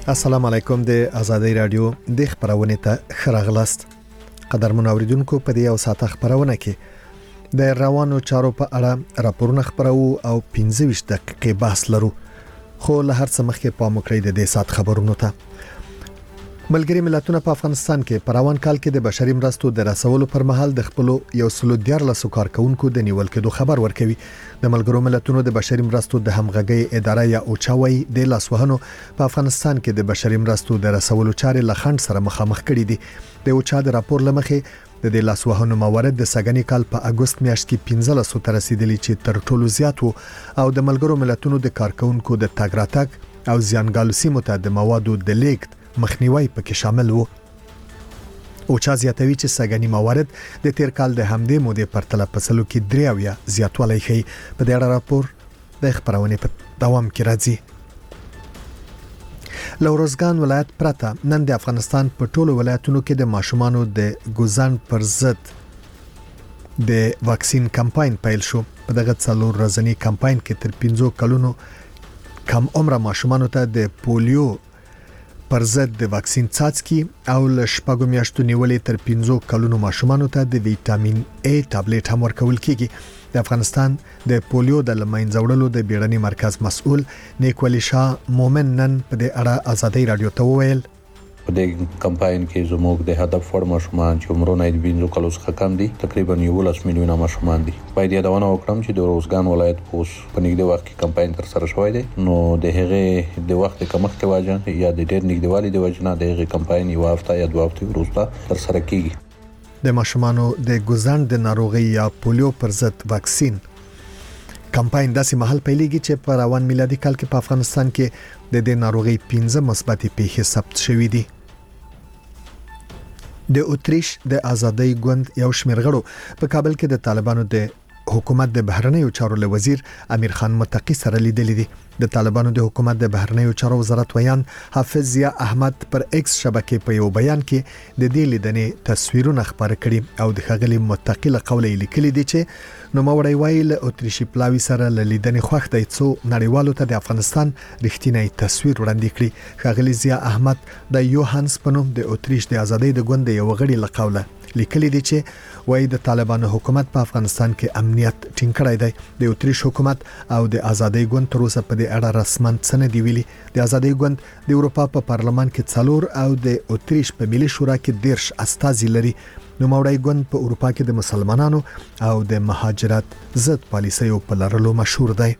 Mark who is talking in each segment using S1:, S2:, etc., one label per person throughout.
S1: السلام علیکم د آزادۍ رادیو د خبرونه ته خراغلاست. قدرمن اوریدونکو په دې او ساعت خبرونه کې د روانو چارو په اړه راپورونه خبرو او 15 دقیقې بحث لرو. خو له هر څه مخکې په مکرې د دې ساعت خبرونو ته ملګری ملتونه په افغانستان کې په روان کال کې د بشري مرستو د رسولو پر مهال د خپل یو سلو 14 کارکونکو د نیول کېدو خبر ورکوي. د ملګرو ملتونو د بشري مرستو د همغږي اداره یا اوچاوي د لاسوهنو په افغانستان کې د بشري مرستو د رسولو چارې لخند سره مخامخ کړي دي. د اوچا د راپور لمخې د لاسوهنو موارد د سګنی کال په اگست میاشت کې 1500 ته رسیدلی چې تر ټولو زیات وو او د ملګرو ملتونو د کارکونکو د تګ راتګ او زیانګالو سیمو ته د موادو د لیږد مخنیوي پکې شامل وو. او چا زیاتوي چې سګنی موارد د تیر کال د همدې مودې پرتله په سلو کې 3 زیاتوالی ښيي. په دې اړه راپور د خبرونه په دوام کې راځي. لوروزګان ولایت پرته نن د افغانستان په ټولو ولایتونو کې د ماشومانو د ګوزن پر ضد د واکسین کمپاین پیل شو. په دغه څلور ورځنی کمپاین کې تر 15 کلونو کم عمر ماشومانو ته د پولیو پر ضد د واکسین څاڅکي او ل شپږو میاشتو نیولې تر 15 کلونو ماشومانو ته د ویټامین A ټابلیټ هم ورکول کیږي. د افغانستان د پولیو د لمنځه وړلو د بیړني مرکز مسؤل نیکولي شاه مومن نن په دې اړه آزادۍ رادیو ته وویل.
S2: په دې کمپاین کې زموږ د هدف وړ ماشومان چې عمرونه یې 15 کالو څخه کم دي تقریبا 11 میلیونه ماشومان دي. باید یادونه وکړم چې د لوروزګان ولایت په نږدې وخت کې کمپاین تر سره شوی دی. نو د هغه د وخت کمښت وجه یا د ډېر نږدېوالي د وجه نه د هغه کمپاین یو هفته یا 2 هفتې وروسته تر سره کیږي.
S1: د ماشومانو د ګوزن د ناروغي یا پولیو پر ضد واکسین کمپاین داسې محل پیلېږي چې په روان میلادي کال کې په افغانستان کې د دې ناروغي 15 مثبت پیښې ثبت شوې دي. د اتریش د آزادۍ ګوند یو شمېر غړو په کابل کې د طالبانو د حکومت د بهرنیو چارو وزیر امیر خان متقی سره لیدلې دي. د طالبانو د حکومت د بهرنیو چارو وزارت ویان حافظ ضیا احمد پر ایکس شبکې په یو بیان کې د دې لیدنې تصویرونه خبره کړي او د خغلی متقی له قوله لیکلي دي چې نو موري وایي له اتریشي پلاوی سره له لیدنې خوښ دی څو نړیوالو ته د افغانستان رښتینی تصویر وړاندې کړي. خغلی ضیا احمد د یوهانس پنوم د اتریش د آزادۍ د ګوند یو غړي له قوله لیکلي دي چې وایي د طالبانو حکومت په افغانستان کې امنیت ټینګ کړی دی. د اتریش حکومت او د آزادۍ ګوند تر اوسه په دې اړه رسماً څه نه دی ویلي. د آزادۍ ګوند د اروپا په پارلمان کې 4 او د اتریش په ملي شورا کې 10 استازي لري. نو موري ګوند په اروپا کې د مسلمانانو او د مهاجرت ضد پالیسیو په لرلو مشهور دی.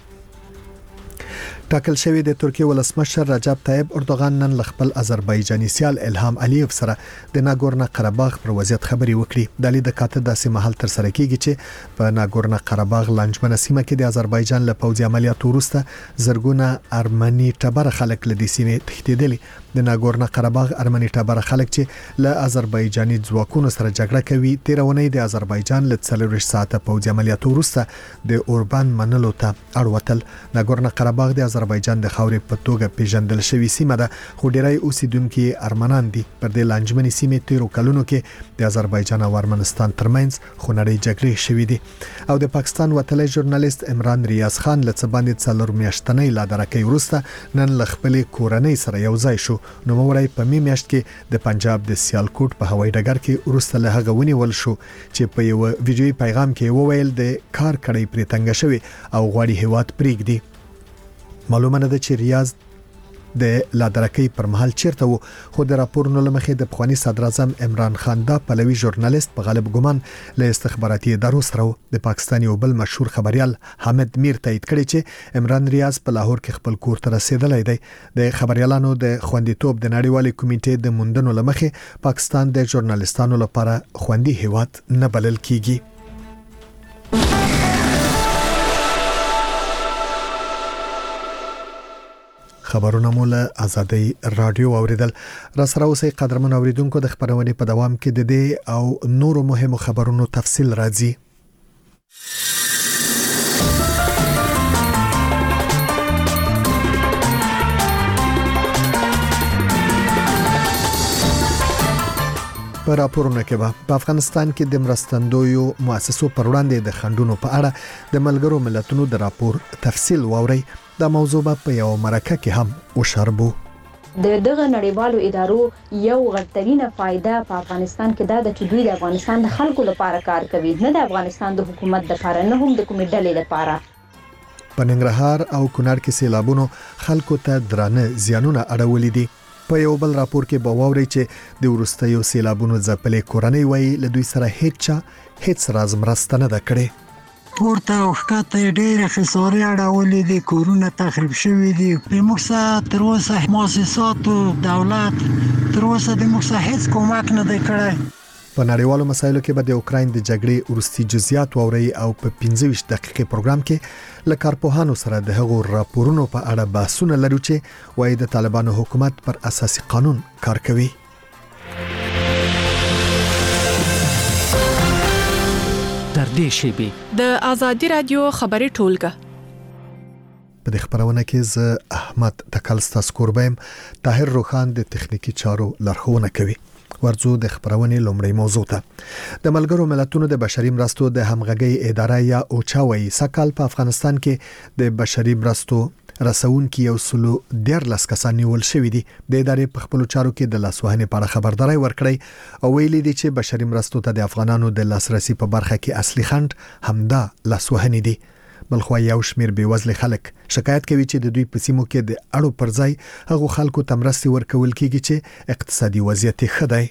S1: ټاکل شوی د ترکیه ولسمشر رجب طیب اردوغان نن خپل آذربایجاني سیال الهام علیف سره د ناګورنو قرهباغ پر وضعیت خبري وکړي. د لید کاته داسې محل تر سره کیږي چې په ناګورنو قرهباغ لنجمنه سیمه کې د آذربایجان له پوځي عملیاتو وروسته زرګونه ارمني ټبر خلک له دې سیمې تښتیدلي. د ناګورنو قرهباغ ارمني ټبر خلک چې له آذربایجاني ځواکونو سره جګړه کوي تیرونی د آذربایجان له 40 ساعته پوځي عملیاتو وروسته د اوربان منلو ته اړوتل. ناګورنو قرهباغ د آذربایجان د خاورې په توګه پیژندل شوی سیمه ده خو ډیری اوسیدونکو ارمنان دي. پر دې لنجمنې سیمې تیرو کلونو کې د آذربایجان او ارمنستان ترمنځ خونړۍ جګړې شوې دي او د پاکستان وتلی ژورنالیست عمران ریاض خان له څباندې 4 میاشتنۍ لادرکې وروسته نن خپل کورنۍ سره یو ځای شو. نو موري په میاشت کې د پنجاب د سیالکوټ په هوایي ډګر کې وروسته له هغه ونیول شو چې په یو ویډیوي پیغام کې وویل د کار کړی پرې تنګ شوی او غواړي هیواد پریږدي. معلومه نه ده چې ریاض د لادرکې پر مهال چیرته وو خو د راپورونو لمخې د افغاني صدر اعظم عمران خان دا پلوي ژورنالیست په غالب ګمان له استخباراتي ادارو سره د پاکستاني او بل مشهور خبريال حامد میر تایید کړی چې عمران ریاض په لاهور کې خپل کور ته رسیدلی دی. د خبريالانو د خوندیتوب د نړیوالې کمیټې د موندنو لمخې پاکستان د ژورنالیستانو لپاره خوندي هیواد نه بلل کیږي. خبرونه مو له آزادۍ رادیو اوریدل. را سره اوسئ قدرمن اوریدونکو. د خبرونه په دوام کې د دې او نورو مهمو خبرونو تفصیل راځي. په راپورونه کې په افغانستان کې د مرستندویو مؤسسو پر وړاندې د خندونو په اړه د ملګرو ملتونو د راپور تفصیل واوري. دا موضوع په یو مرکه کې هم وشربو.
S3: دغه نړیوالو ادارو یو غټرینه فائدہ په افغانستان کې دا د چې دوی د افغانستان د خلکو لپاره کار کوي، نه د افغانستان د حکومت لپاره، نه هم د کومې ډلې لپاره.
S1: په ننګرهار او کونړ کې سیلابونو خلکو ته درانه زیانونه اړولې دي. په یو بل راپور کې به واوري چې د وروستیو سیلابونو ځپلې کورنۍ وایي له دوی سره هیڅ راز مرسته نه ده کړې.
S4: پورته او ښکته ډېرې خسارې اړولې دي، کورونه تخریب شوي دي. موږ څه تر اوسه مؤسساتو دولت تر اوسه د موږ څه هیڅ کومک نه دی کړی.
S1: په نړیوالو مسایلو کې به د اوکراین د جګړې وروستي جزئیات واوري او په 25 دقیقې پروګرام کې له کارپوهانو سره د هغو راپورونو په اړه بحثونه لرو چې وايي د طالبانو حکومت پر اساسي قانون کار کوي.
S5: در دې شیبه
S6: د ازادي رادیو خبري ټولګه
S1: په دې خبرونه کې ز احمد تکلستا سکوربم طاهر روخان د تخنیکی چارو لارښوونه کوي. ورځو د خبرونې لومړی موضوع ته د ملګرو ملتونو د بشري مرستو د همغږي اداره یا اوچاوي سکهال په افغانستان کې د بشري مرستو رسونکي یو سلو 13 کسان نیول شوی دي. د ادارې په خپل چارو کې د لاسوهنې په اړه خبرداري ورکړی او ویلي دي چې بشري مرستو ته د افغانانو د لاسرسي په برخه کې اصلي خنډ همدا لاسوهنې دي. بلخو یو شمیر بیوزل خلک شکایت کوي چې د دوی په سیمو کې د اړو پر ځای هغه خلکو ته مرستې ورکول کیږي چې اقتصادي وضعیت ښه دی.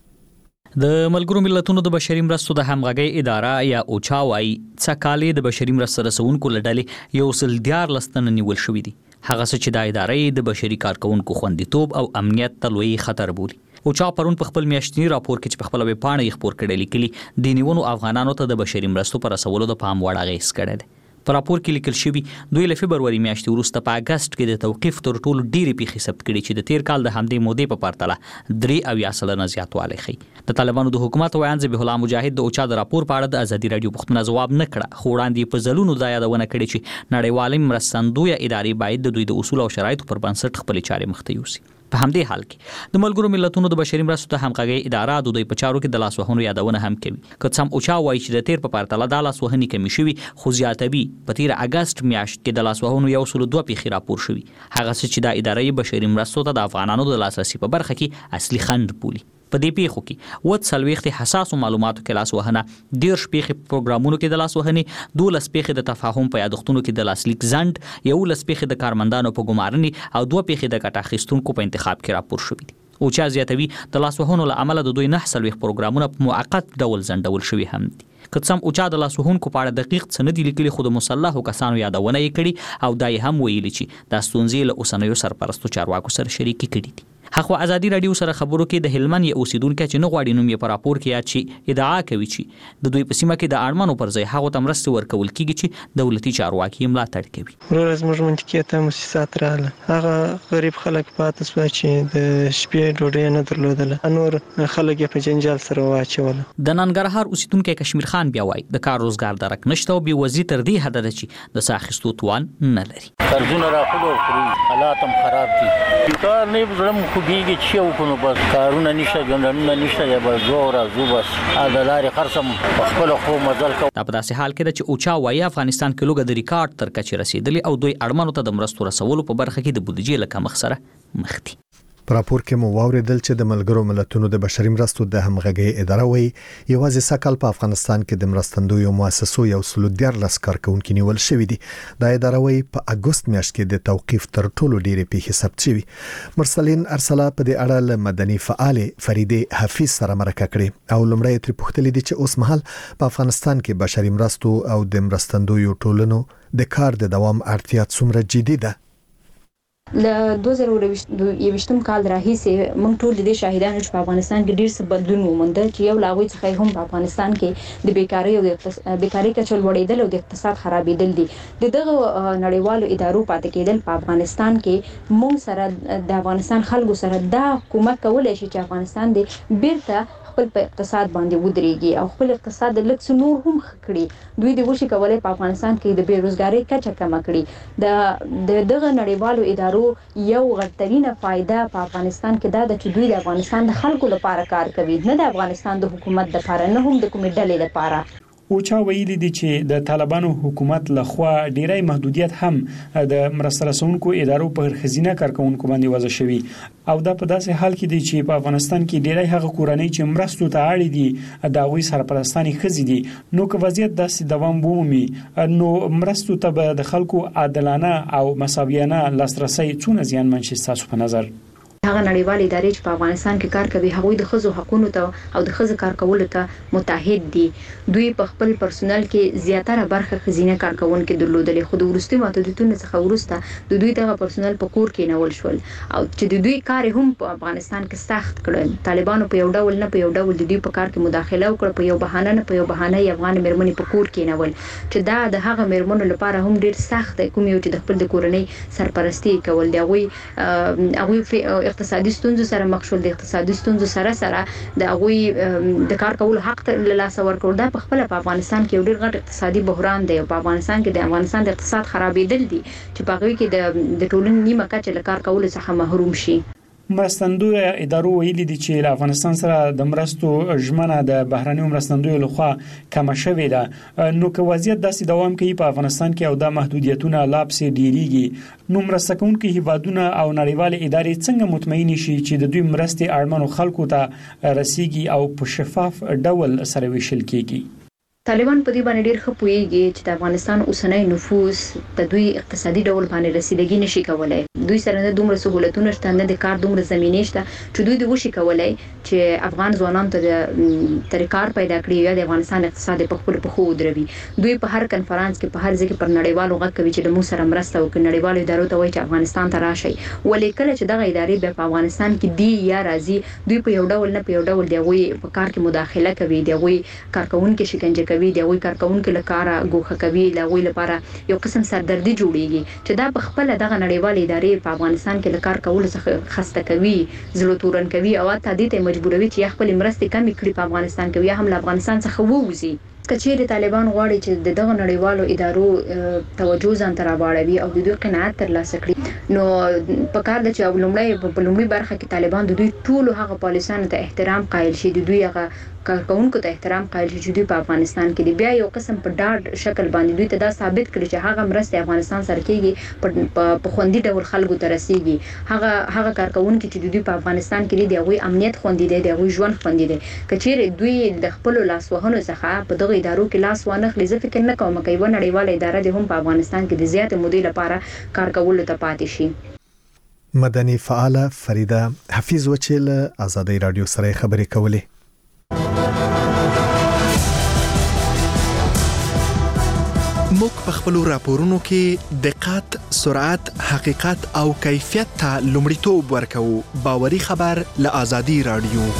S5: د ملګرو ملتونو د بشري مرستو د همغږي اداره یا اوچاوي سکهال د بشري مرستو رسونکو لړلې یو سل 14 تن نیول شوی دي. هغه څه چې د ادارې د بشري کارکونکو خوندیتوب او امنیت ته لوی خطر بولي. اوچا پرون په خپل میاشتنی راپور کې چې په خپل ویب پاڼه خبر کړي لیکلي د نیونو افغانانو ته د بشري مرستو پر رسولو د پام وړ غیس کړي دي. په راپور کې لیکل شوی دوی له فبرवरी میاشتې وروسته په اگست کې د توقيف تر ټولو ډېری پیښې ثبت کړي چې د تیر کال د همدې مودې په پرتله 3.0% زیاتوالی ښيي. د طالبانو د حکومت ویان ذبیح الله مجاهد د اوچا د راپور په اړه د ازادي رادیو پوښتنه ځواب نه کړه، خو وړاندې په ځلونو دا یادونه کړې چې نړیوالې مرستندوی ادارې باید د دوی د اصول او شرایطو پر بنسټ خپل چارې مخته یوسي. په همدې حال کې د ملګرو ملتونو د بشري مرستو ته همغږي اداره د دوی په چارو کې د لاسوهنو یادونه هم کوي. که څم اوچا وایي چې د تیر په پرتله د لاسوهنې کمی شوي، خو زیاتوي په تیر اگست میاشت کې د لاسوهنو یو سل 2 پیښې راپور شوي. هغه څه چې د ادارې بشري مرستو ته د افغانانو د لاسرسي په برخه کې اصلي خنډ بولي. په دې پیښو کې وڅلويخت حساسو معلوماتو کې لاسوهنه، 13 پیښې پروګرامونو کې د لاسوهنې، 12 پیښې د تفاهم په یادښتونو کې د لاسلیک ځند، 11 پیښې د کارمندانو په ګمارنې او 2 پیښې د ګټه اخیستونکو په انتخاب کې راپور شوې دي. اوچا زیاتوي د لاسوهنو له امله د دوی 9 پروګرامونه په موقت ډول ځندول شوي هم دي. که څم اوچا د لاسوهونکو په اړه دقیق څه نه دي لیکلي، خو د مسلحو کسانو یادونه یې کړي او دا یې هم ویلي چې د ستونزې له اوسنیو سرپرستو چارواکو سره شریکي کړي دي. هغه ازادي رادیو سره خبرو کې د هلمند یو اوسیدونکو چې نه غواړي نوم یې په راپور کې یاد شي ادعا کوي چې د دوی په سیمه کې د اړمنو پر ځای هغه تمرستي ورکول کیږي چې دولتي چارواکي ملاتړ کوي.
S7: ورځ موږ منطقې ته مؤسسات رااله، هغه غریب خلک پاتې شو چې د شپې ډوډۍ نه درلودله، نور خلک په جنجال سره واچول.
S5: د ننګرهار اوسیدونکو کشمیر خان بیا وایي د کار روزګار درک نشته او بې وزي تر دې حد ده چې د ساخستو توان نه لري.
S8: قرضونه راخلو حالات هم خراب دي، کار نه زړم خوږیږي چې وکړو، بس کارونه نشته، ګندنونه نشته، یا بس زور راځو، بس د لارې خرڅم خپل خو مزل کو.
S5: دا په داسې حال کې چې اوچا وایي افغانستان کې لوګه د ریکارډ تر کچې رسیدلی او دوی اړمنو ته د مرستو رسولو په برخه کې د بودیجې له کمښت سره مخ دي.
S1: په راپور کې مو واوریدل چې د ملګرو ملتونو د بشري مرستو د همغږي اداره وایي یوازې سکهال په افغانستان کې د مرستندویو مؤسسو یو سل 14 کارکونکي نیول شوی دي. دا اداره وایي په اگست میاشت کې د توقيف تر ټولو ډېرې پیښې ثبت شوي. مرسلین ارسلا په دې اړه له مدني فعال فریده حفیظ سره مرکه کړې او لومړی تر پوښتلې دي چې اوس مهال په افغانستان کې بشري مرستو او د مرستندویو ټولنو د کار د دوام اړتیا څومره جدي ده.
S3: له 2021 کال راهیسې موږ ټول د شاهدانو چې په افغانستان کې ډېر څه بدلون وموند چې یو لاغوي څخه هم په افغانستان کې د بیکاری او د بیکاری کچه لوړېدل او د اقتصاد خرابېدل دي. دغه نړیوالو ادارو پاتې کېدل په افغانستان کې موږ سره د افغانستان خلکو سره دا کومک کولای شي چې افغانستان د بیرته خپل په اقتصاد باندې ودرېږي او خپل اقتصاد د لکس نور هم کړي. دوی د وشي کولای په افغانستان کې د بیروزګاری کچه کم کړي. دغه نړیوالو ادارو یو غټرینه فائدہ په افغانستان کې دا چې دوی د افغانستان د خلکو لپاره کار کوي، نه د افغانستان د حکومت لپاره، نه هم د کومې ډلې لپاره.
S9: اوچا ویلي دي چې د طالبانو حکومت لخوا ډیری محدودیت هم د مرسته رسونکو ادارو په خزینه کارکونکو باندې وضع شوی او دا په داسې حال کې دی چې په افغانستان کې ډیری هغه کورنۍ چې مرستو ته اړ دي د هغوی سرپرستاني ښځې دي نو که وضعیت داسې دوام ومومي نو مرستو ته به د خلکو عادلانه او مساویانه لاسرسي څونه زیانمن شي ستاسو په نظر؟
S3: هغه نړیوال ادارې چې په افغانستان کې کار کوي هغوی د ښځو حقوقو ته او د ښځو کار کولو ته متحد دي. دوی په خپل پرسونل کې زیاتره برخه ښځینه کارکونکو درلودلې خو د وروستي محدودیتونو څخه وروسته د دوی دغه پرسونل په کور کې نول شول او چې د دوی کار هم په افغانستان کې سخت کړل. طالبانو په یو ډول نه په یو ډول د دوی په کار کې مداخله وکړه، په یو بهانه نه په یو بهانه افغان مېرمنې په کور کې نول چې دا د هغه مېرمنو لپاره هم ډیر سخت دی کوم یو چې د خپل د کورنۍ سرپرستی کول دی. هغوی اقتصادي ستونزو سره مخ شول، د اقتصادي ستونزو سره د هغوی د کار کولو حق له لاسه ورکړل. دا په خپل په افغانستان کې یو ډیر غټ اقتصادي بحران دی او په افغانستان کې د افغانستان د اقتصاد خرابېدل دي چې په هغوی کې د ټولنې نیمه کچه له کار کولو څخه محروم شي.
S9: مرستندوی ادارو ویلي دي چې له افغانستان سره د مرستو ژمنه د بهرنیو مرستندوی لخوا کم شوې ده. نو که وضعیت داسې دوام کوي په افغانستان کې او د محدودیتونو لا پسې ډیریږي نو مرسته کوونکي هیوادونه او نړیوال ادارې څنګه مطمئن شي چې د دوی مرستې اړمنو خلکو ته رسیږي او په شفاف ډول سره ویشل کیږي؟
S3: طالبان په دې باندې ډیر ښه پوهیږي چې د افغانستان اوسنۍ نفوس د دوی اقتصادي ډول باندې رسیدګي نشي کولای. دوی سره نه دومره سہولتونه شته، نه د کار دومره زمینې شته چې دوی د وشي کولای چې افغان ځوانانو ته د کار پیدا کړي یا د افغانستان اقتصاد په خپل پخو ودروي. دوی په هر کنفرانس کې په هر ځای کې پر نړیوالو غږ کوي چې د موږ سره مرسته وکړي، نړیوالو ادارو ته وایي چې افغانستان ته راشي. ولې کله چې دغه ادارې په افغانستان کې دی یا راځي دوی په یو ډول نه په یو ډول دی وي په کار کې مداخله کوي، دی وي کارکونکو شکنجه کوي، دی وي کارکونکو لپاره ګوښه کوي، لغوی لپاره یو قسم سردردي جوړیږي چې دا په خپل دغه نړیوال ادارې په افغانستان کې د کار کولو څخه خسته کوي، زړه تورن کوي او حتی ته مجبوروي چې خپل مرستې کمی کړي په افغانستان کې یا هم له افغانستان څخه ووځي. کچېره طالبان غواړي چې دغه نړیوالو ادارو توجه ځان ته راوړوي او د دوی قناعت ترلاسه کړي نو په کار د چې لومړی برخه کې طالبان د دوی ټولو هغه پالیسانو ته احترام قایل شي، د دوی هغه کارکونکو ته احترام قایل شي چې دوی په افغانستان کې دی. بیا یو قسم په ډاډ شکل باندې دوی ته دا ثابت کړي چې هغه مرسته افغانستان سره کېږي په خوندي ډول خلکو ته رسیږي. هغه کارکونکو چې دوی په افغانستان کې دی هغوی امنیت خوندي دی، هغوی ژوند خوندي دی. کچېره دوی د خپل لاسوهنو څخه په دغه ادارو کې لاس وانخلي زه فکر نه کوم چې یو نړیواله اداره د هم په افغانستان کې د زیات مودې لپاره کار کولو ته پاتې شي.
S1: مدني فعاله فریده حفیظ وچیل آزادۍ رادیو سره خبرې کولې.
S10: موږ په خپل راپورونو کې دقت، سرعت، حقیقت او کیفیت ته لومړیتوب ورکوو. باوري خبر له آزادۍ رادیو.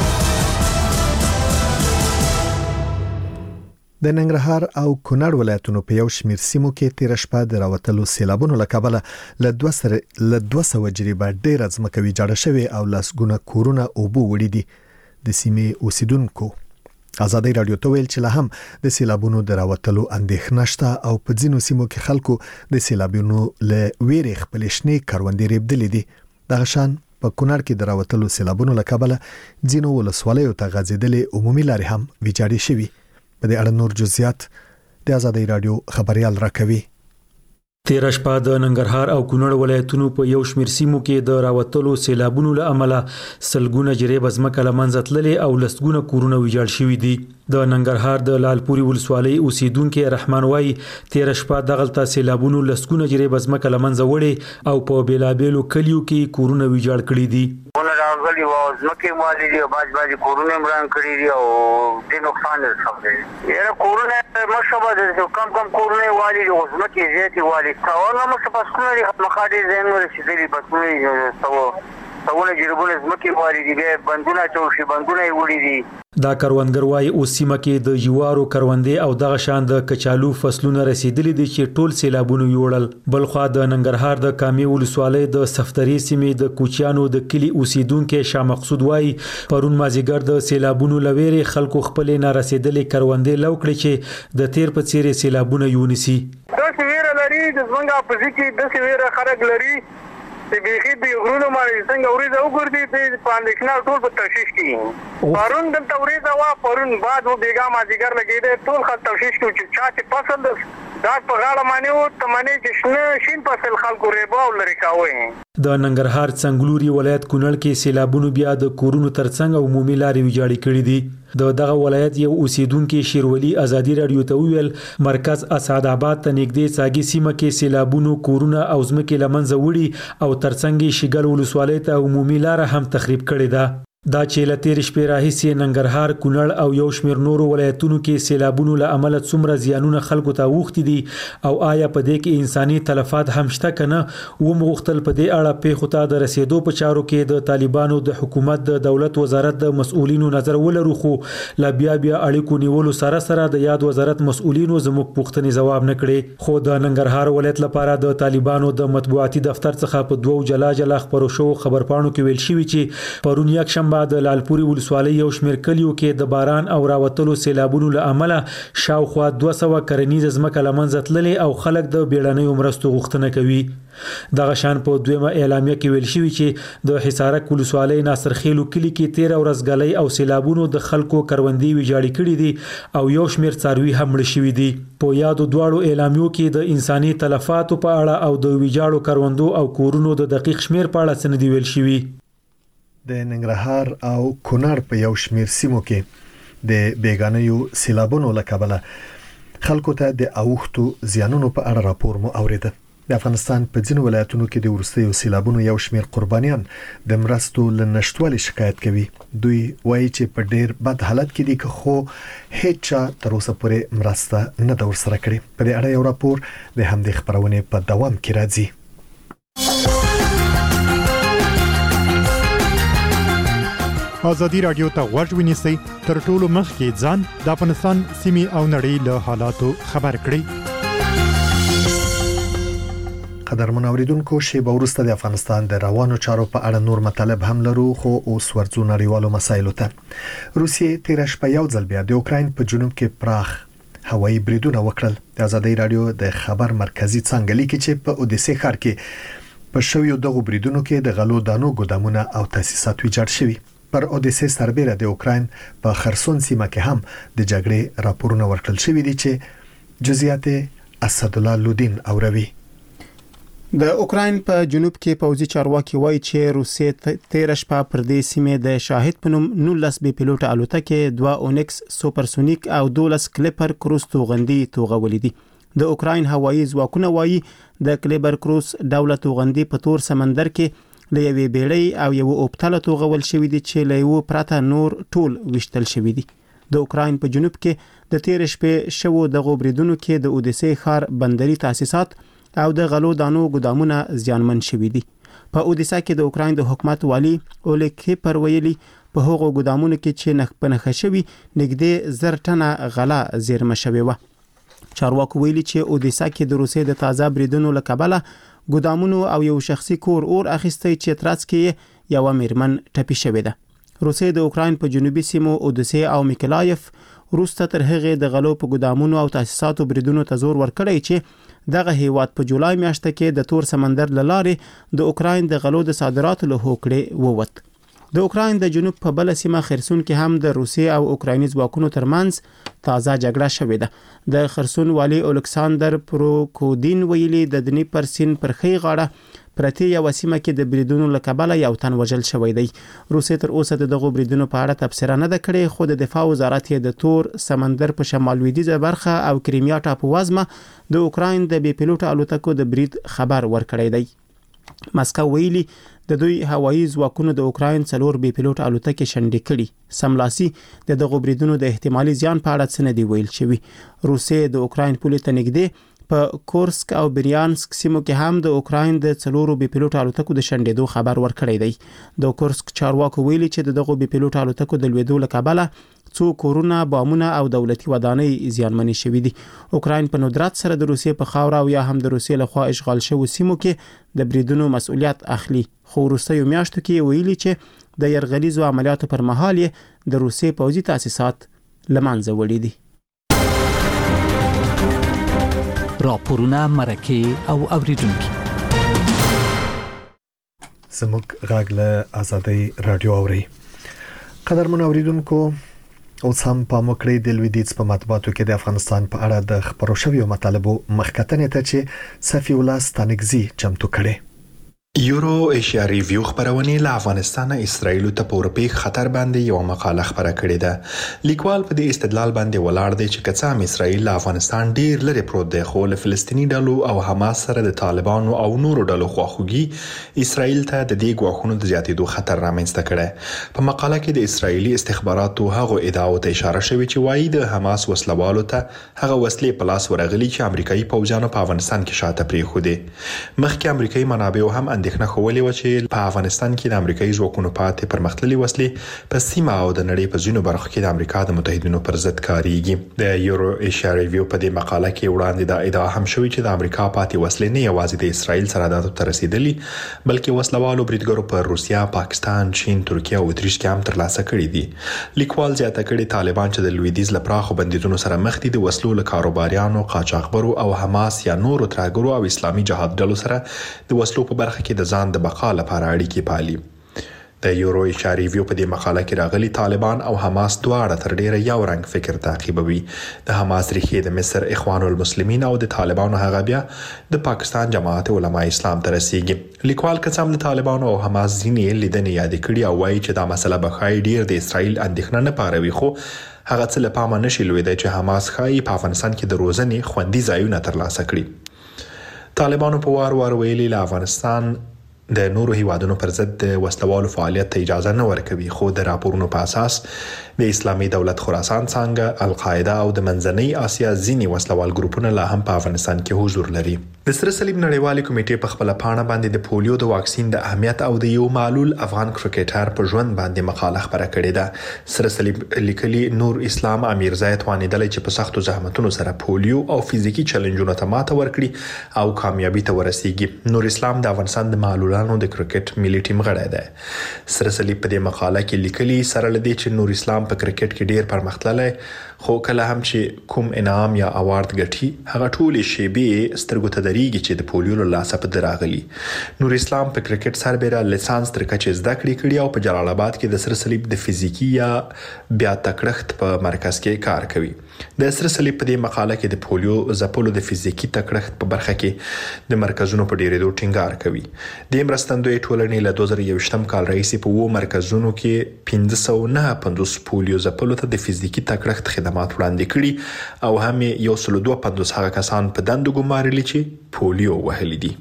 S1: د ننګرهار او کونړ ولایتونو په یو شمېر سیمو کې تیر شپه د راوتلو سیلابونو له کبله له 200 جریبه ډېر ځمکه ویجاړه شوې او لسګونه کورونه اوبو وړي دي. د سیمې اوسیدونکو آزادۍ رادیو ته ویل چې لا هم د سیلابونو د راوتلو اندېښنه شته او په ځینو سیمو کې خلکو د سیلابونو له ویرې خپلې شنې کروندې ریبدلې دي. دغه شان په کونړ کې د راوتلو سیلابونو له کبله ځینو ولسوالیو ته غځېدلې عمومي لارې هم ویجاړې شوي. په دې اړه نور جزئیات د آزادۍ رادیو خبريال راکوي.
S11: تیر شپه د ننګرهار او کونړ ولایتونو په یو شمېر سیمو کې د راوتلو سیلابونو له امله سلګونه جریبه ځمکه له منځه تللې او لسګونه کورونه ویجاړ شوي دي. د ننګرهار د لالپوري ولسوالۍ اوسیدونکو رحمان وای تیر شپه دغلته سیلابونو لسګونه جریبه ځمکه له منځه وړي او په بیلابېلو کلیو کې کورونه ویجاړ کړي دي.
S12: راغلي و ځمکې مالي دي او باج کورونه مران کړي دي او د نقصان سره یې کورونه مشابه دي کم کورونه والي او ځمکې زیاتې والي تاونه مشابه سکونه مخاډي زین ورسېدلي بسونه تاونه جربونه ځمکې والي دي بندونه چوشي بندونه وړي دي.
S11: دا کروندګر وايي اوس سیمه کې د جوارو کروندې او دغه شان د کچالو فصلونه رسیدلي دي چې ټول سیلابونه یوړل. بلخوا د ننګرهار د کامې ولسوالۍ د صفدري سیمې د کوچیانو د کلی اوسیدونکو شاه مقصود وايي پرون مازیګر د سیلابونو لويري خلکو خپل نه رسیدلې کروندې لوکړي چې د تیر په څیر سیلابونه یونیسي.
S12: د سویره لري د څنګه په ځکه د سویره خرج لري بیخي به غرونو باندې څنګه ورېځه وګرځي په اندېښنه ټول په تشویش کې پرون دلته ورېځه وه پرون بعد و بیګا مازدیګر لګېده ټول خلک تشویش کې چې چا چې فصل دا په غاړه باندې و ته منې چې شنه شین فصل خلکو ریبه او لرې کاوه.
S11: د ننګرهار څنګلوري ولایت کونړ کې سیلابونو بیا د کورونو ترڅنګ عمومي لارې ویجاړې کړې دي. دغه ولایت یو اوسیدونکو شیرولي ازادي رادیو ته ویل مرکز اسعد آباد ته نږدې ساګي سیمه کې سیلابونو کورونه او ځمکې لمنځه وړي او ترڅنګ شګل ولسوالۍ ته عمومي لار هم تخریب کړې ده. دا چې له تیر شپې راهیسې ننګرهار کونړ او یو شمېر نورو ولایتونو کې سیلابونو له امله څومره زیانونه خلکو ته اوښتي دي او آیا په دې کې انساني تلفات هم شته که نه، ومغوښتل په دې اړه پیښو ته د رسېدو په چارو کې د طالبانو د حکومت د دولت وزارت د مسؤلینو نظر ولرو، خو لا بیا اړیکو نیولو سره د یاد وزارت مسؤلینو زموږ پوښتنې ځواب نه کړې. خو د ننګرهار ولایت لپاره د طالبانو د مطبوعاتي دفتر څخه په 2 جلا خبرو شو خبرپاڼو کې ویل شوي چې پرون یکشنبه د لالپوري ولسوالۍ یو شمېر کلیو کې د باران او راوتلو سیلابونو له امله شاوخوا 200 کرنیزه ځمکه له منځه تللې او خلک د بیړنیو مرستو غوښتنه کوي. دغه شان په دویمه اعلامیه کې ویل شوي چې د حصارک ولسوالۍ ناصرخیلو کلی کې 13 ورځ غلۍ او سیلابونو د خلکو کروندې ویجاړې کړې دي او یو شمېر څاروي هم مړه شوي دي. په یادو دواړو اعلامیو کې د انساني تلفاتو په اړه او د ویجاړو کروندو او کورونو د دقیق شمېر په اړه څه نه دي ویل شوي.
S1: د ننګرهار او کونړ په یو شمېر سیمو کې د بیګانیو سیلابونو له کبله خلکو ته د اوښتو زیانونو په اړه راپور مو اوریده. د افغانستان په ځینو ولایتونو کې د وروستیو سیلابونو یو شمېر قربانیان د مرستو له نشټوالي شکایت کوي. دوی وایي چې په ډېر بد حالت کې دي خو هیڅ چا تر اوسه پورې مرسته نه ده ورسره کړې. په دې اړه یو راپور د همدې خبرونې په دوام کې راځي.
S13: ازادي رادیو ته غوږ ونیسئ، تر ټولو مخکې ځان د افغانستان سیمې او نړۍ له حالاتو خبر کړئ.
S1: قدرمن اوریدونکو، شیبه وروسته د افغانستان د روانو چارو په اړه نور مطالب هم لرو، خو اوس ورځو نړیوالو مسایلو ته. روسیې تیر شپه یو ځل بیا د اوکراین په جنوب کې پراخ هوایي بریدونه وکړل. د ازادي رادیو د خبر مرکزی څنګه لیکي چې په اودیسه ښار کې په شویو دغه بریدونو کې د غلو دانو ګودامونه او تاسیسات ویجاړ شوي. پر اودیسه سربېره د اوکراین په خرسون سیمه کې هم د جګړې راپورونه ورکړل شوي دي چې جزئیات اسد الله لودین اوروي.
S14: د اوکراین په جنوب کې پوځي چارواکي وایي چې روسیې 13 شپه پر دې سیمه د شاهد په نوم 19 بي پيلوټ الوتکې 2 اونکس سوپرسونیک او 12 کلیپر کروز توغندي توغولې دي. د اوکراین هوایي ځواکونه وایي د کلیپر کروز دولت توغندي په تور سمندر کې له یوې بیړۍ او یو اوبتله توغول شوې دي چې له یو پراته نور ټول وشتل شوې دي. د اوکراین په جنوب کې د تیر شپې شوو د غوبریدونو کې د اودیسه ښار بندري تاسیسات او د غلو دانو ګودامونه زیانمن شوي دي. په اودیسه کې د اوکراین د حکومت والی اولیګ پرویلی په هغو ګودامونو کې چې پنهخه شوي نږدې 1000 ټنه غلا زیرمه شوی و. چارواکو ویلي چې اودیسه کې د روسیې د تازه بریدونو له کبله ګودامونو او یو شخصي کور اور اخیستی چې ترڅ کې یو میرمن ټپي شوې ده. روسیې د اوکراین په جنوبي سیمو اودیسه او میکلایف روسته تر هغه د غلو په ګودامونو او تاسیساتو بریدونو ته زور ورکړی چې دغه هیواد په جولای میاشت کې د تور سمندر لارې د اوکراین د غلو د صادراتو له هوکړې ووت. د اوکراین د جنوب په بل سیمه خرسون کې هم د روسیې او اوکرایني ځواکونو ترمنځ تازه جګړه شوې ده. د خرسون والی الکساندر پروکودین ویلي د دنیپر سیند پر خي غاړه پرتی یو سیمه کې د بریدونو له کبله یو تن وژل شوی دی. روسیې تر اوسه دغه بریدونو په اړه تبصره نه ده کړې، خو د دفاع وزارت د تور سمندر په شمال لویدیځه برخه او کریمیا ټاپووزمه د اوکراین د بي پيلوټ الوتکو د برید خبر ورکړی دی. مسکو ویلي د دوی هوایي ځواکونو د اوکراین 4 بي پيلوټ الوتکې شنډې کړي. سملاسي د دغه بریدونو د احتمالي زیان په اړه څه نه دی ویل شوی. روسیې د اوکراین پولې ته نږدې په کورسک او بریانسک سیمو کې هم د اوکراین د 4 بي پيلوټ الوتکو د شنډېدو خبر ورکړی دی. د کورسک چارواکو ویلي چې دغه بي پيلوټ الوتکو د لویدو له کبله څو کورونه، بامونه او دولتي ودانۍ زیانمنې شوې دي. اوکراین په ندرت سره د روسیې په خاوره او یا هم د روسیې لخوا اشغال شوو سیمو کې د بریدونو مسؤلیت اخلي، خو وروستیو میاشتو کې ویلي چې د یرغلیزو عملیاتو پر مهال د روسیې پوځي تاسیسات له منځه وړي دي.
S15: راپورونه، مرکې او اوریدونکي
S1: زموږ غږ له آزادۍ رادیو اوري. قدرمن اوریدونکو اوس هم په مکړې د لویدیځ په مطبوعاتو کې د افغانستان په اړه د خبرو شویو مطالبو مخکتنې ته چې صفی الله ستانګزي چمتو کړي.
S10: یورو ایشیا ریویو خبرونه له افغانستان اسرائیل ته په اروپای خطر باندې یو مقاله خبره کړې ده. لیکوال په دې استدلال باندې ولاړ دی چې کڅام اسرائیل له افغانستان ډیر لري پروت دی، خو له فلسطینی ډلو او حماس سره د طالبانو او نورو ډلو خواخوږي اسرائیل ته د دې غواخونو د زیاتېدو خطر رامنځته کړي. په مقاله کې د اسرائیلي استخباراتو هغه ادعاو ته اشاره شوې چې وایي د حماس وسلوالو ته هغه وسلې په لاس ورغلي چې امریکایي پوځیانو په افغانستان کې شاته پریښودي. مخکې امریکایي منابع هم اندېښنه خولې و چې په افغانستان کې د امریکایي ځواکونو پاتې پرمختللي وسلې په سیمه او د نړۍ په ځینو برخو کې د امریکا د متحدینو پر ضد کاریږي. د یورو ایشیا ریویو په دې مقاله کې وړاندې د ادعا هم شوې چې د امریکا پاتې وسلې نه یوازې د اسرائیل سرحداتو ته رسیدلي بلکې وسلوالو بریدګرو په روسیا، پاکستان، چین، ترکیه او اتریش کې هم ترلاسه کړي دي. لیکوال زیاته کړي طالبان چې د لویدیځ له پراخو بندیزونو سره مخ دي د وسلو له کاروباریانو، قاچاقبرو او حماس یا نورو ترهګرو او اسلامي جهاد ډلو سره د وسلو په برخه کې د ځان د بقا لپاره اړیکې پالي. د یورو ایشیا ریویو په دې مقاله کې راغلي طالبان او حماس دواړه تر ډیره یو رنګ فکر تعقیبوي. د حماس ریښې د مصر اخوان المسلمین او د طالبانو هغه بیا د پاکستان جماعت علماء اسلام ته رسیږي. لیکوال کڅام د طالبانو او حماس ځینې لیدنې یاد کړي او وایي چې دا مسله به خای ډیر د اسرائیل اندېښنه نه پاروي، خو هغه څه له پامه نشي لویدای چې حماس خای په افغانستان کې د روزنې خوندي ځایونه ترلاسه کړي. طالبانو په وار ویلي له افغانستان د نورو هیوادونو پر ضد د وسلوالو فعالیت ته اجازه نه ورکوي، خو د راپورونو په اساس د اسلامي دولت خراسان څنګه القاعده او د منځنۍ اسیا ځینی وسلوال ګروپونه لا هم په افغانستان کې حضور لري. د سره صلیب نړیوالې کمیټې په خپل پاڼه باندې د پولیو د واکسین د اهمیت او د یو معلول افغان کرکټر په ژوند باندې مقاله خبره کړې ده. سره صلیب لیکلي نور اسلام امیرزای توانیدل چې په سختو زحمتونو سره پولیو او فزیکی چیلنجونو ته ماته ورکړي او کامیابی ته ورسیږي. نور اسلام د افغانستان د معلولانو د کرکټ ملي ټیم غړی دی. سره صلیب په دې مقاله کې لیکلي سره لدی چې نور اسلام په کرکټ کې ډیر پرمختللی، خو کله هم چې کوم انعام یا اوارد ګټي هغه ټولې شیبې سترګو ته درېږي چې د پولیو له لاسه په دراغلي. نور اسلام په کرکټ سربېره لیسانس تر کچې زده کړې کړي او په جلال آباد کې د سره صلیب د فزیکی یا بیا تکړښت په مرکز کې کار کوي. د سره صلیب په دې مقاله کې د پولیو ځپلو د فزیکی تکړښت په برخه کې د مرکزونو په ډیرېدو ټینګار کوي. د مرستندوی ټولنې له 2021 کال راهیسې په وو مرکزونو کې 559 پولیو ځپلو ته د فزیکی تکړښت خدمات وړاندې کړي او هم 152 هغه کسان په دندو ګمارلي چې پولیو وهلي دي.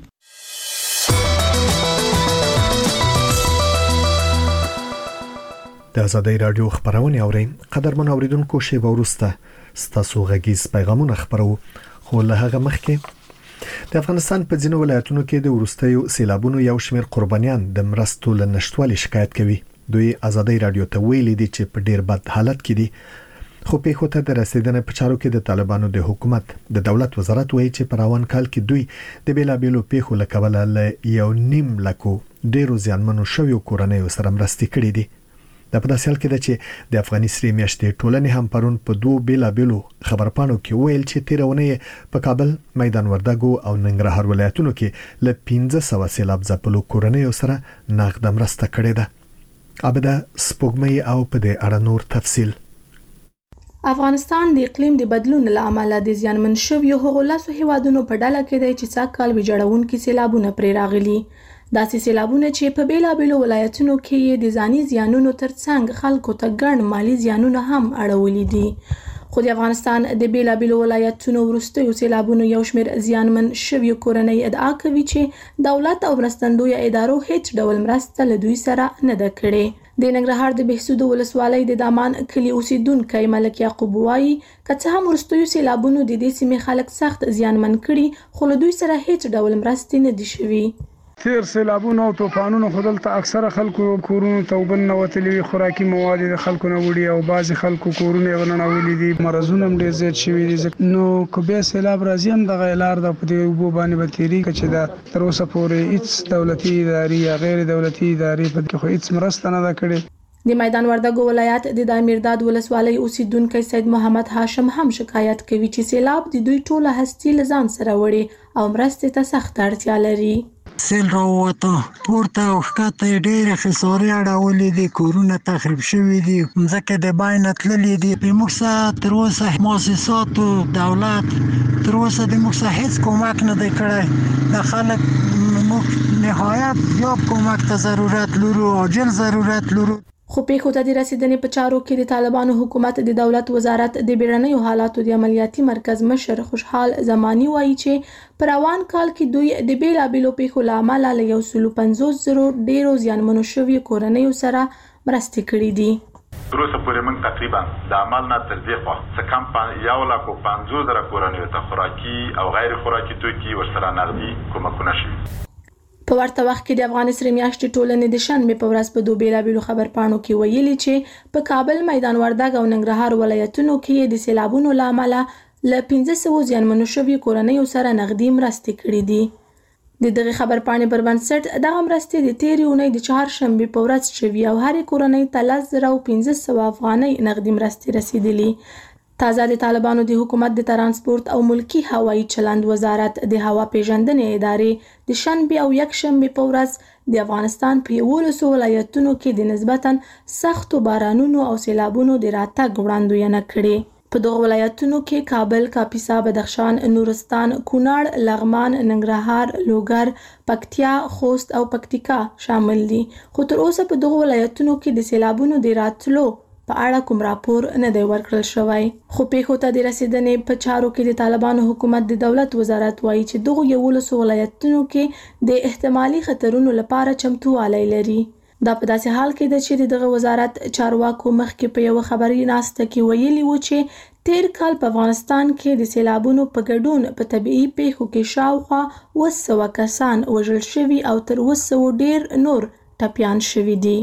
S1: د آزادۍ رادیو خبرونه اورئ. قدرمن اوریدونکو شی ورسته ستاسو غږیز پیغامونه خبرو، خو له هغه مخکې د افغانستان په ځینو ولایتونو کې د ورستیو سیلابونو یو شمېر قربانیان د مرستو له نشټوالي شکایت کوي. دوی آزادۍ رادیو ته ویلي دي چې په ډیر بد حالت کې دي، خو په خوته د رسیدنې په چارو کې د طالبانو د حکومت د دولت وزارت وایي چې په روان کال کې دوی د بیلابیلو پیښو له کبله له 1.5 لکو ډیرو زیانمنو شویو کورنیو سره مرستې کړې دي. د په داسې حال کې ده چې د افغاني سری میاشتې ټولنې هم پرون په دوه بیلابیلو خبرپاڼو کې ویل چې تیرونه په کابل، میدان وردګو او ننګرهار ولایتونو کې له 1500 سیلاب ځپلو کورنیو سره نغد مرسته کړې ده. ابدا سپوږمۍ او په دې اړه نور تفصیل.
S6: افغانستان د اقلیم د بدلون له امله د زیانمن شویو هغو لاسو هیوادونو په ډله کې دی چې څا کال ویجاړونکي سیلابونه پرې راغلي. داسې سیلابونه چې په بیلابیلو ولایتونو کې د ځاني زیانونو ترڅنګ خلکو ته ګڼ مالی زیانونه هم اړولي دي. خو د افغانستان د بیلابیلو ولایتونو وروستیو سیلابونو یو شمېر زیانمن شویو کورنۍ ادعا کوي چې دولت او مرستندویه ادارو هیڅ ډول مرسته له دوی سره نه ده کړې. د ننګرهار د بهسودو ولسوالۍ د دامان کلي اوسیدونکی ملک یعقوب وایي که څه هم وروستیو سیلابونو د دې سیمې خلک سخت زیانمن کړي، خو له دوی سره هیڅ ډول مرستې نه دي شوي.
S15: تیر سیلابونو او طوفانونو خدلته اکثره خلکو کورونو ته وبنه وتلي، خوراکي مواد د خلکو نه وړي او بعضی خلکو کورونه غننولي دي. مرزونه هم ډیر زیات شوي دي. نو کبه سیلاب راځي هم د غیلار د پدې وبو باندې بتيري چې دا تر اوسه پورې هیڅ دولتي ادارې یا غیر دولتي ادارې په کې هیڅ مرسته نه کړې.
S6: د میدان وردګو ولایت د دایمیرداد ولسوالۍ اوسیدونکو سید محمد هاشم هم شکایت کوي چې سیلاب د دوی ټوله هستی لزان سره وړي او مرستې ته سخت اړتیا لري.
S4: سیل راووته پورته او ښکته ډېرې خسارې اړولې دي، کورونه تخریب شوي دي، مځکې د بینه تللې دي. موږ څه تر اوسه مؤسساتو دولت تر اوسه د موږ څه هیڅ کومک نه دی کړی. د خلک موږ نهایت زیات کومک ته ضرورت لرو، عاجل ضرورت لرو.
S6: خو پیښو ته د رسیدنې په چارو کې د طالبانو حکومت د دولت وزارت د بیړنیو حالاتو د عملیاتي مرکز مشر خوشحال زمانی وایي چې په روان کال کې دوی د بیلابیلو پیښو له امله له 150,000 ډیرو زیانمنو شویو کورنیو سره مرستې کړې دي.
S16: تر اوسه پورې موږ تقریبا د عمل نه تر دې خوا څه کم 150,000 کورنیو ته خوراکي او غیر خوراکي توکي ورسره نغدي کومکونه شوي.
S6: په ورته وخت کې د افغان سرې میاشتې ټولنې د شنبې په ورځ په دوه بیلابیلو خبرپاڼو کې ویلي چې په کابل، میدان وردګ او ننګرهار ولایتونو کې د سیلابونو له امله له 1500 زیانمنو شویو کورنیو سره نغدي مرستې کړې دي. د دغه خبرپاڼې پر بنسټ دغه مرستې د تېرې اونۍ د چهارشنبې په ورځ شوي او هرې کورنۍ ته 10,500 افغانۍ نغدي مرستې رسیدلي. تازه د طالبانو د حکومت د ترانسپورت او ملکی هوایی چلند وزارت د هوا پیژندنې ادارې د شنبې او یکشنبې په ورځ د افغانستان په 11 ولایتونو کې د نسبتاً سختو بارانونو او سیلابونو د راتګ وړاندوینه کړې. په دغه ولایتونو کې کابل، کاپیسا، بدخشان، نورستان، کونړ، لغمان، ننګرهار، لوګر، پکتیا، خوست او پکتیکا شامل دي. خو تر اوسه په دغه ولایتونو کې د سیلابونو د راتلو په اړه کوم راپور نه دی ورکړل شوی. خو پیښو ته د رسیدنې په چارو کې د طالبانو حکومت د دولت وزارت وایي چې دغه 11 ولایتونو کې د احتمالي خطرونو لپاره چمتووالی لري. دا په داسې حال کې ده چې دغه وزارت چارواکو مخکې په یو خبري ناسته کې ویلي و چې تیر کال په افغانستان کې د سیلابونو په ګډون په طبيعي پیښو کې شاوخوا 200 کسان وژل شوي او تر 200 ډیر نور ټپیان شوي دي.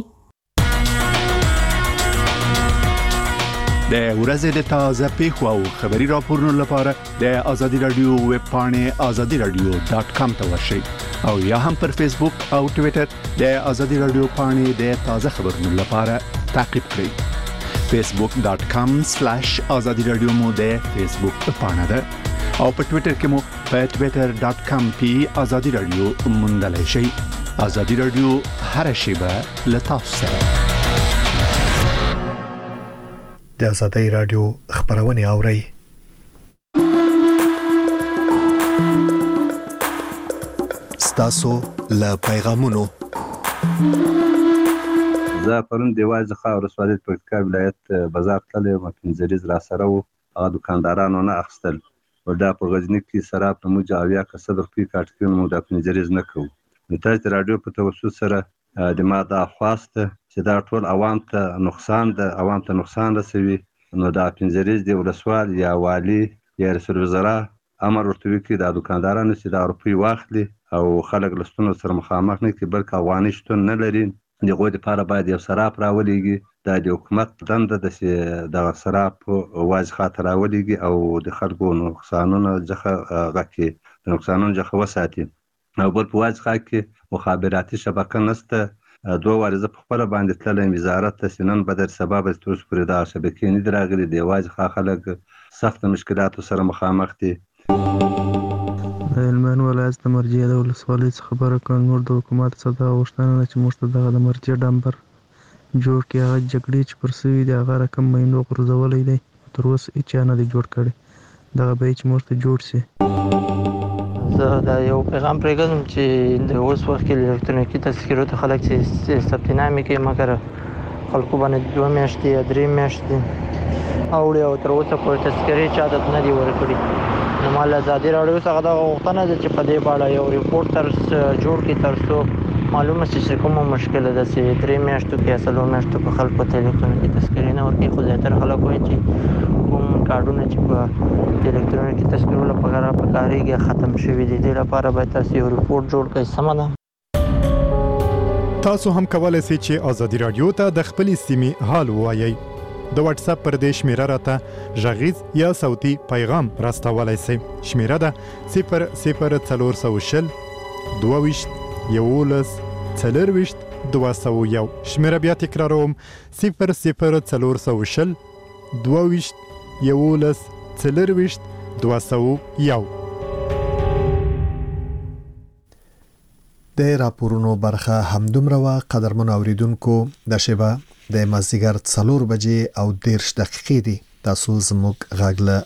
S17: د ورځې د تازه پیښو او خبري راپورونو لپاره د ازادي رادیو ویب پاڼې azadiradio.com ته ورشئ او یا هم پر فیسبوک او ټوئیټر د ازادي رادیو پاڼې د تازه خبرونو لپاره تعقیب کړئ. facebook.com/azadiradio مو د فیسبوک پاڼه ده او په ټوئیټر کې مو په twitter.com/azadiradio موندلای شئ. ازادي رادیو هر شیبه له تاسو سره.
S1: د ازادي رادیو خبرونه اورئ. ستاسو له پیغامونو
S18: زه پرون دیواز خاور سوالید پکتیکا ولایت بازار تللی وم، پنځریز را سره و، هغه دکاندارانو نه اخیستل او دا په غزنی کې سراب په موجه اویا کسب خپل کارتکې مو د پنځریز نه کوو. د تاسو رادیو په توسط سره د ما دا خواسته چې دا ټول عوام ته نقصان رسوي، نو دا پنځریز دی ولسوال یا والی یا رئیس الوزرا امر ورته وکړي دا دکاندارانو چې دا روپی واخلي او خلک لستونو سره مخامخ نه کړي، بلکې افغاني شتون نه لري. دغه لپاره باید یو سراب راولېږي. دا د حکومت دنده ده چې دا سراب واځ خاطر راولېږي او د خلکو نقصانونه ځخه غکي د نقصانونو ځخه وساتي. او بل په واځ کې مخابراتي شبکه نشته. دوه وارزه په خپل باندې تللم وزارت ته سنن بدر سبب تاسو پرې دا شبکې نه دراغلي دی، واځ خلک سخت مشکلاتو سره مخامخ دي.
S19: علمان ولایت د مرجع د ولسوالۍ څخه خبره کوم. نور د حکومت څخه غوښتنه چې موږ ته د مرجع ډمبر جوړ کړي. هغه جګړې چې پر سوي دي هغه رقم مینو غورځولې دی، تر اوسه هیڅ نه دی جوړ کړي. دغه به چې موږ ته جوړ شي.
S20: زه دا یو پیغام پرېږدم چې د اوس وخت کې الکترونیکي تذکرو ته خلک چې ثبت نامې کوي، مګر خلکو باندې 2 میاشتې یا 3 میاشتې اوړي او تر اوسه پورې تذکرې چا ته نه دي ورکړي. نو مال ازادي راډیو څخه دا غوښتنه ده چې په دې اړه یو ریپورت جوړ کړي تر څو معلومه شي چې کومه مشکله ده چې 3 میاشتو کې 4 میاشتو په خلکو ته الکترونیکي تذکرې نه ورکړي. خو زیاتره خلک وایي چې کوم کارډونه چې په الکترونیکي تذکرو لپاره پکارېږي ختم شوي دي. دې لپاره باید تاسو یو ریپورت جوړ کړئ. سمه ده.
S13: تاسو هم کولای شئ چې ازادي رادیو ته د خپلې سیمې حال ووایئ. د واتس اپ پر دې شمیره راته غږیز یا صوتي پیغام راستولای شئ. شمیره ده 00400 22 11 40 201. شمیره بیا تکراروم 00400 22 11 40 201.
S1: 11 د د راپورونو برخه همدومره وا قدرمن اوریدونکو د شبا د مازیګر 4 بجې او 10 دقیقې دي تاسو زموږ غاګله